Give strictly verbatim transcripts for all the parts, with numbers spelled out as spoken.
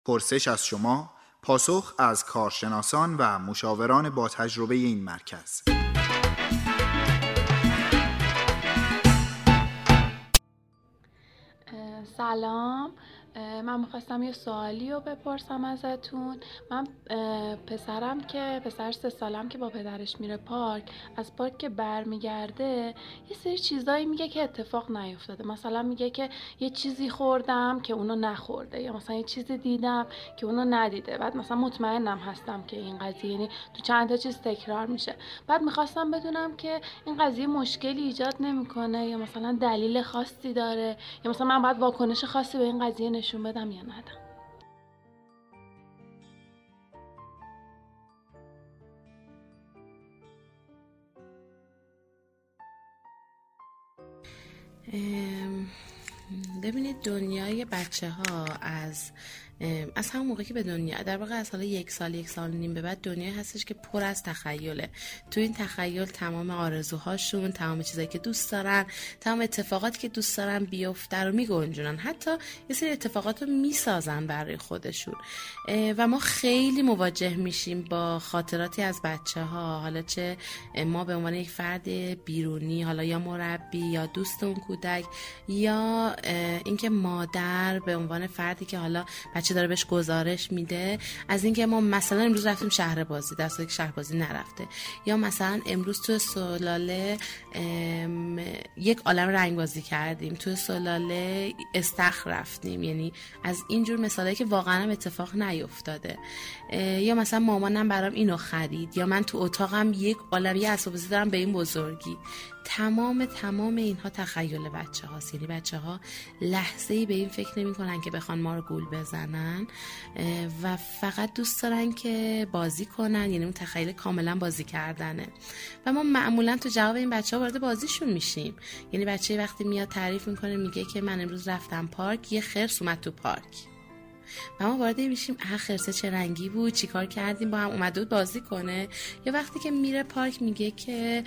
پرسش از شما، پاسخ از کارشناسان و مشاوران با تجربه این مرکز. سلام، من می‌خواستم یه سوالی رو بپرسم ازتون. من پسرم که پسر سه سالم که با پدرش میره پارک، از پارک که برمیگرده یه سری چیزایی میگه که اتفاق نیفتاده. مثلا میگه که یه چیزی خوردم که اونو نخورده، یا مثلا یه چیزی دیدم که اونو ندیده. بعد مثلا مطمئنم هستم که این قضیه یعنی تو چند تا چیز تکرار میشه. بعد می‌خواستم بدونم که این قضیه مشکلی ایجاد نمیکنه یا مثلا دلیل خاصی داره، یا مثلا من باید واکنش خاصی به این قضیه نشون بدم یا ندم. ببینید، دنیای بچه ها از از همون موقع که به دنیا در واقع از حالا یک سال یک سال و نیم به بعد دنیای هستش که پر از تخیله. تو این تخیل تمام آرزوهاشون، تمام چیزایی که دوست دارن، تمام اتفاقاتی که دوست دارن بیفته رو میگنجونن، حتی یه سری اتفاقات رو میسازن برای خودشون. و ما خیلی مواجه میشیم با خاطراتی از بچه ها، حالا چه ما به عنوان یک فرد بیرونی، حالا یا مربی یا دوست اون کودک، یا اینکه مادر به عنوان فردی که حالا بچه داره بهش گزارش میده از اینکه ما مثلا امروز رفتیم شهر بازی در صورتی که شهر بازی نرفته، یا مثلا امروز تو سلاله یک عالم رنگ بازی کردیم، تو سلاله استخر رفتیم. یعنی از اینجور مثالایی که واقعا اتفاق نیفتاده. یا مثلا مامانم برام اینو خرید، یا من تو اتاقم یک عالمه اسباب بازی دارم به این بزرگی. تمام تمام اینها تخیل بچه هاست. یعنی بچه ها لحظه‌ای به این فکر نمی کنن که بخوان ما رو گول بزنن و فقط دوست دارن که بازی کنن. یعنی اون تخیل کاملا بازی کردنه و ما معمولا تو جواب این بچه ها وارد بازیشون میشیم. یعنی بچه وقتی میاد تعریف میکنه میگه که من امروز رفتم پارک، یه خرس اومد تو پارک و ما وارد میشیم اه خرسه چه رنگی بود، چی کار کردیم با هم، اومده بود بازی کنه. یا وقتی که میره پارک میگه که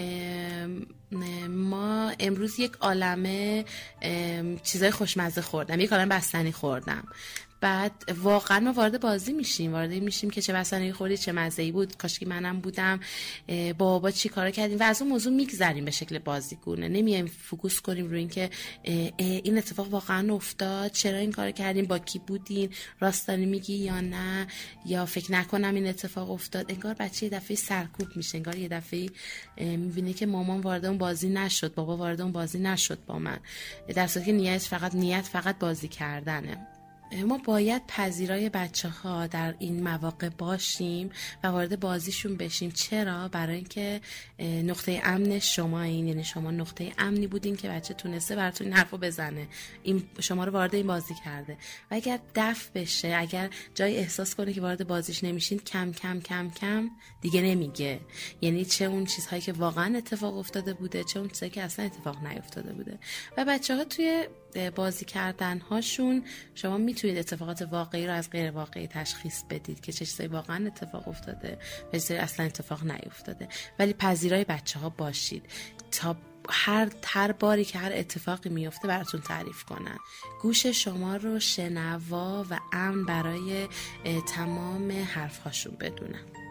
ما امروز یک عالمه چیزای خوشمزه خوردم، یک عالمه بستنی خوردم. بعد واقعا ما وارد بازی میشیم، وارد میشیم که چه بستنی خوردی، چه مزه‌ای بود، کاشکی منم بودم، بابا چی کارا کردیم و از اون موضوع میگذریم به شکل بازیگونه. نمیایم فوکوس کنیم روی این که این اتفاق واقعا افتاد، چرا این کارو کردیم، با کی بودین، راستانی میگی یا نه، یا فکر نکنم این اتفاق افتاد. انگار بچه یه دفعه سرکوب میشه، انگار یه دفعه میبینه که مامان وارد اون بازی نشد، بابا وارد اون بازی نشد با من، در صورتی که نیت فقط نیت فقط بازی کردنه. ما باید پذیرای بچه ها در این مواقع باشیم و وارد بازیشون بشیم. چرا؟ برای اینکه نقطه امن شما این، یعنی شما نقطه امنی بودین که بچه تونسته براتون این حرفو بزنه، این شما رو وارد این بازی کرده. و اگر دفع بشه، اگر جای احساس کنه که وارد بازیش نمیشین، کم کم کم کم دیگه نمیگه. یعنی چه اون چیزهایی که واقعا اتفاق افتاده بوده، چه اون چیزهایی که اصلا اتفاق نیفتاده بوده. و بچه‌ها توی بازی کردن هاشون شما میتونید اتفاقات واقعی رو از غیر واقعی تشخیص بدید که چه چیزایی واقعا اتفاق افتاده و چه چیزایی اصلا اتفاق نیفتاده. ولی پذیرای بچه‌ها باشید تا هر هر باری که هر اتفاقی میفته براتون تعریف کنن. گوش شما رو شنوا و امن برای تمام حرف‌هاشون بدونن.